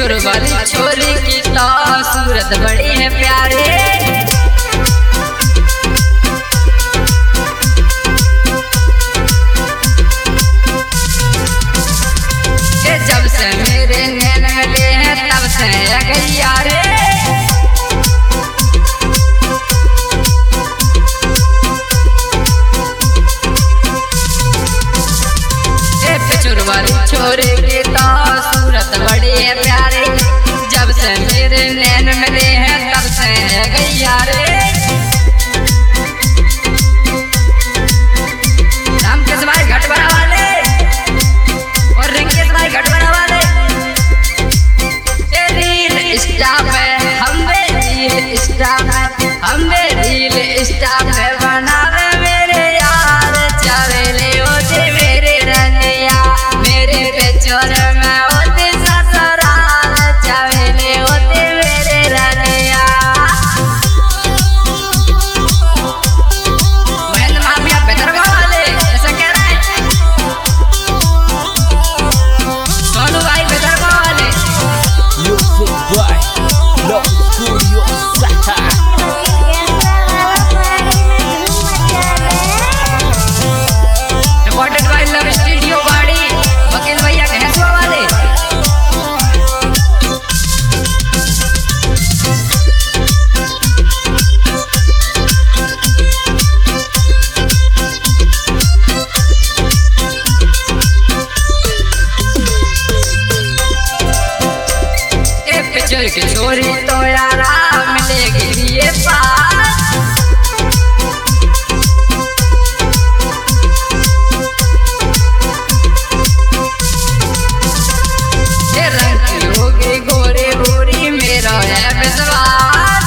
पिछोर वाली छोरी की तो सूरत बड़ी है प्यारे। जब से मेरे नैन मिले हैं तब से गैया रे। पिछोर वाली छोरी की तो सूरत बड़ी है प्यारे। जब से मेरे नैन मिले हैं तब से गैया रे। रामकेश भाई घटबरा वाले और रिंकेश भाई घटबरा वाले रील स्टाफ है, हमें रील स्टाफ है बनावे मेरे यार चावेले होते मेरे रनिया। मेरे पिछोर में होते ससुराल चावेले होते मेरे रनिया। महेंद्र माफिया बेदरवा वाले ऐसा कह रहे हैं। सोनू भाई बेदरवा वाले रिकॉर्डेड बाय लव स्टूडियो बाड़ी वकील भैया घनेश्वर वाले। पिछोर की छोरी तो यारा मिलेगी ये पास। रंग की होगी गोरी गोरी मेरा है विश्वास।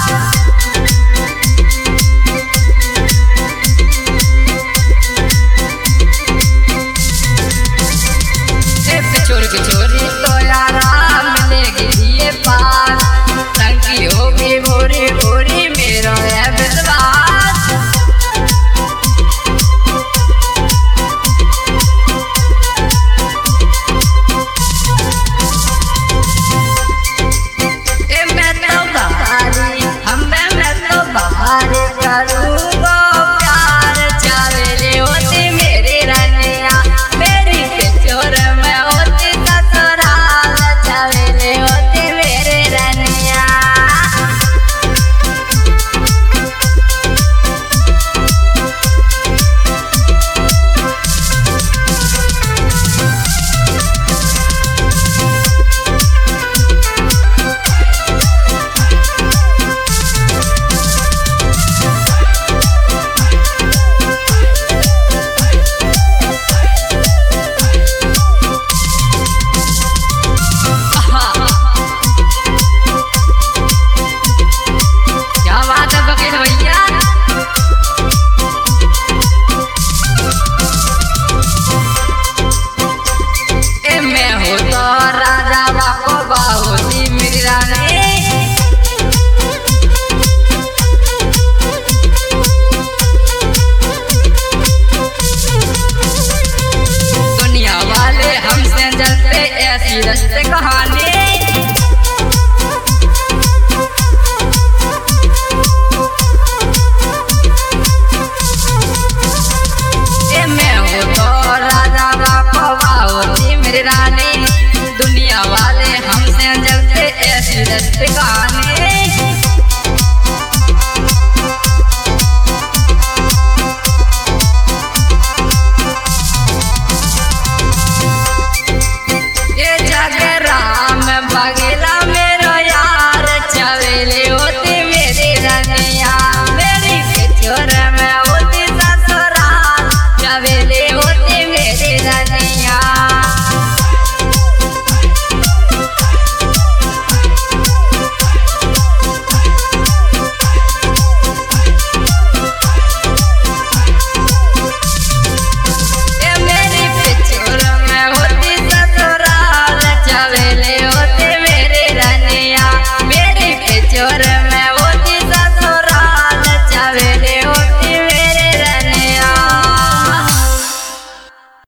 पिछोर की छोरी तो यारा मिलेगी ये पास। रंग की होगी गोरी गोरी मेरा है विश्वास। करूँगा प्यार चावेले होती मेरी रनिया। मेरी पिछोर में होती ससुराल चावेले होती मेरे रनिया। दुनिया वाले हमसे जलते ऐसी रस्ते कहानी। मैं हूँ तो राजा बाबा होती मेरी रानी। दुनिया वाले हमसे जलते ऐसी रस्ते कहानी।